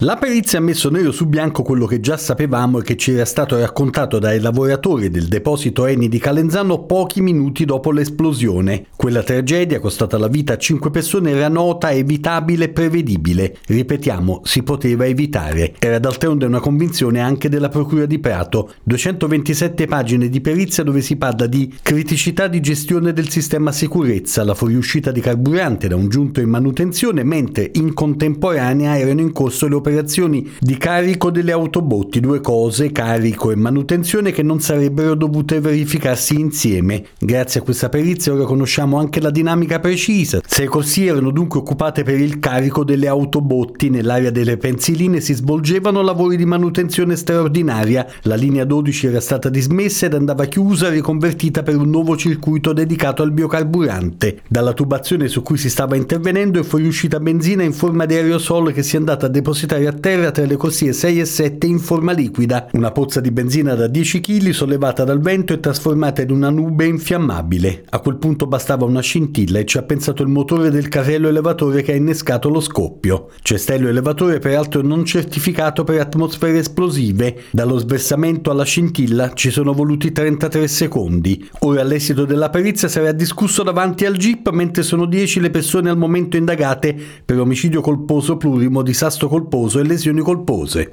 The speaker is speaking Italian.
La perizia ha messo nero su bianco quello che già sapevamo e che ci era stato raccontato dai lavoratori del deposito Eni di Calenzano pochi minuti dopo l'esplosione. Quella tragedia, costata la vita a 5 persone, era nota, evitabile e prevedibile. Ripetiamo, si poteva evitare. Era d'altronde una convinzione anche della Procura di Prato. 227 pagine di perizia dove si parla di criticità di gestione del sistema sicurezza, la fuoriuscita di carburante da un giunto in manutenzione, mentre in contemporanea erano in corso le operazioni di carico delle autobotti, due cose, carico e manutenzione, che non sarebbero dovute verificarsi insieme. Grazie a questa perizia ora conosciamo anche la dinamica precisa. Se così erano dunque occupate per il carico delle autobotti, nell'area delle pensiline si svolgevano lavori di manutenzione straordinaria, la linea 12 era stata dismessa ed andava chiusa, riconvertita per un nuovo circuito dedicato al biocarburante. Dalla tubazione su cui si stava intervenendo è fuoriuscita benzina in forma di aerosol che si è andata a depositare a terra tra le corsie 6 e 7 in forma liquida, una pozza di benzina da 10 kg sollevata dal vento e trasformata in una nube infiammabile. A quel punto bastava una scintilla e ci ha pensato il motore del carrello elevatore che ha innescato lo scoppio. Cestello elevatore peraltro non certificato per atmosfere esplosive. Dallo sversamento alla scintilla ci sono voluti 33 secondi. Ora l'esito della perizia sarà discusso davanti al GIP, mentre sono 10 le persone al momento indagate per omicidio colposo plurimo, disastro colposo e lesioni colpose.